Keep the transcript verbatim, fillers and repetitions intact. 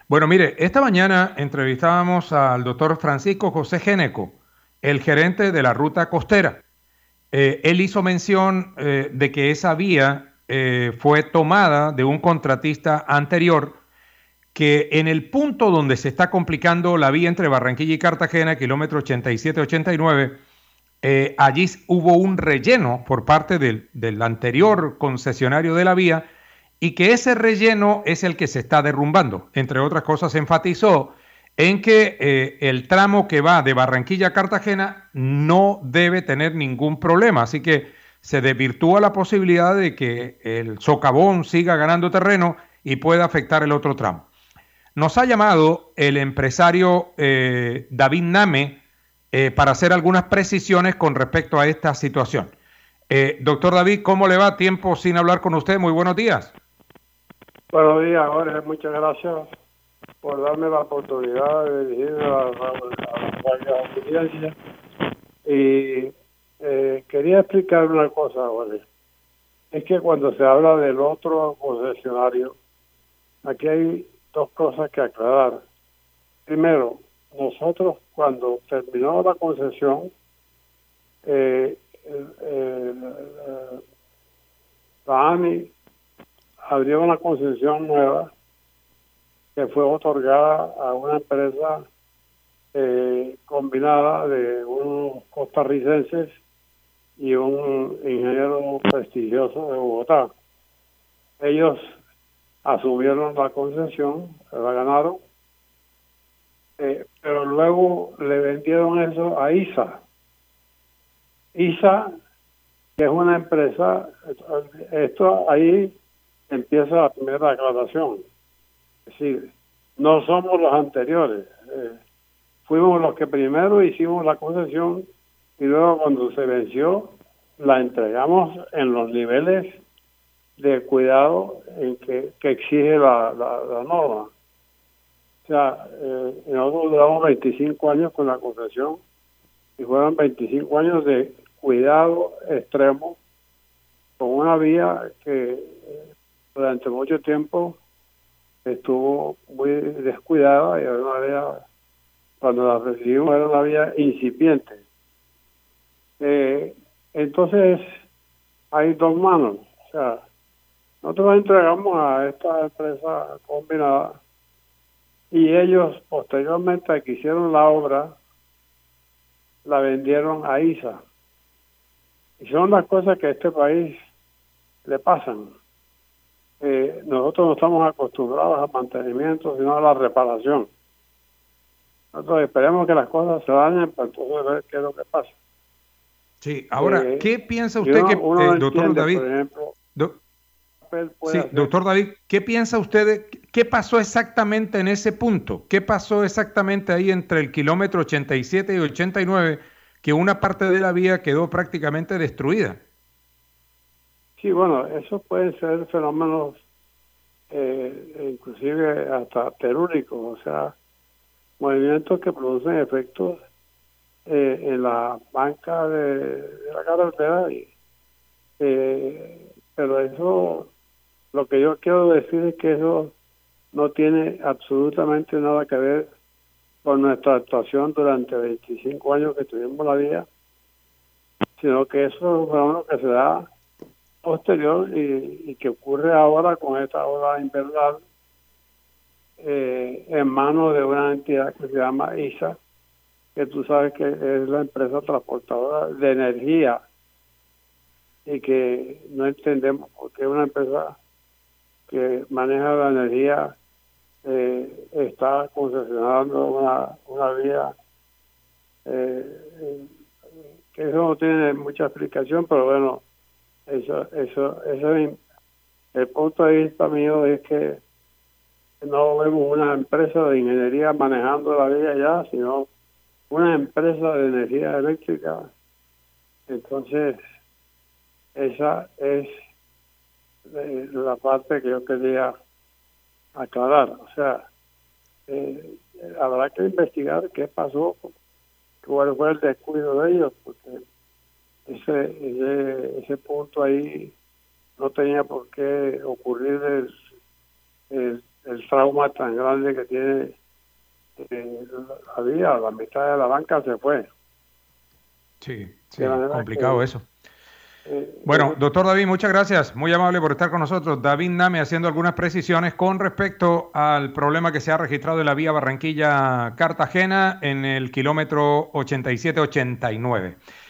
Bueno, mire, esta mañana entrevistábamos al doctor Francisco José Géneco, el gerente de la ruta costera. Eh, él hizo mención eh, de que esa vía eh, fue tomada de un contratista anterior, que en el punto donde se está complicando la vía entre Barranquilla y Cartagena, kilómetro ochenta y siete ochenta y nueve, eh, allí hubo un relleno por parte del, del anterior concesionario de la vía, y que ese relleno es el que se está derrumbando. Entre otras cosas, se enfatizó en que eh, el tramo que va de Barranquilla a Cartagena no debe tener ningún problema, así que se desvirtúa la posibilidad de que el socavón siga ganando terreno y pueda afectar el otro tramo. Nos ha llamado el empresario eh, David Name eh, para hacer algunas precisiones con respecto a esta situación. Eh, doctor David, ¿cómo le va? Tiempo sin hablar con usted. Muy buenos días. Buenos días, Jorge. Muchas gracias por darme la oportunidad de dirigirme a la, a la audiencia. Y eh, quería explicar una cosa, Jorge. Es que cuando se habla del otro concesionario, aquí hay dos cosas que aclarar. Primero, nosotros cuando terminó la concesión, eh, eh, eh, la AMI abrió una concesión nueva que fue otorgada a una empresa eh, combinada de unos costarricenses y un ingeniero prestigioso de Bogotá. Ellos asumieron la concesión, se la ganaron, eh, pero luego le vendieron eso a ISA. ISA, que es una empresa, esto ahí empieza la primera aclaración. Es decir, no somos los anteriores. Eh, fuimos los que primero hicimos la concesión y luego cuando se venció la entregamos en los niveles de cuidado en que, que exige la, la, la norma. O sea, eh, nosotros duramos veinticinco años con la concesión y fueron veinticinco años de cuidado extremo con una vía que eh, durante mucho tiempo estuvo muy descuidada y era una vía, cuando la recibimos era una vía incipiente. Eh, entonces hay dos manos, o sea, nosotros entregamos a esta empresa combinada y ellos posteriormente a que hicieron la obra la vendieron a ISA. Y son las cosas que a este país le pasan. Eh, nosotros no estamos acostumbrados al mantenimiento, sino a la reparación. Nosotros esperemos que las cosas se dañen para entonces ver qué es lo que pasa. Sí, ahora, Eh, ¿qué piensa y usted uno, que, uno no eh, doctor entiende, David, por ejemplo, do, qué papel puede sí, hacer. doctor David, ¿qué piensa usted de qué pasó exactamente en ese punto? ¿Qué pasó exactamente ahí entre el kilómetro ochenta y siete y ochenta y nueve, que una parte de la vía quedó prácticamente destruida? Sí, bueno, eso pueden ser fenómenos eh, inclusive hasta telúricos, o sea, movimientos que producen efectos eh, en la banca de, de la carretera. Y, eh, pero eso, lo que yo quiero decir es que eso no tiene absolutamente nada que ver con nuestra actuación durante veinticinco años que tuvimos la vía, sino que eso es un fenómeno que se da posterior y, y que ocurre ahora con esta ola invernal eh, en manos de una entidad que se llama ISA, que tú sabes que es la empresa transportadora de energía y que no entendemos por qué una empresa que maneja la energía eh, está concesionando una, una vía eh, que eso no tiene mucha explicación, pero bueno, eso, eso, eso es, el punto de vista mío es que no vemos una empresa de ingeniería manejando la vía ya, sino una empresa de energía eléctrica. Entonces, esa es eh, la parte que yo quería aclarar. O sea, eh, habrá que investigar qué pasó, cuál fue el descuido de ellos, porque ese, ese, ese punto ahí no tenía por qué ocurrir el, el, el trauma tan grande que tiene eh, la vía, la mitad de la banca se fue. Sí, sí, complicado que, eso. Eh, Bueno, eh, doctor David, muchas gracias. Muy amable por estar con nosotros. David Name haciendo algunas precisiones con respecto al problema que se ha registrado en la vía Barranquilla-Cartagena en el kilómetro ochenta y siete ochenta y nueve.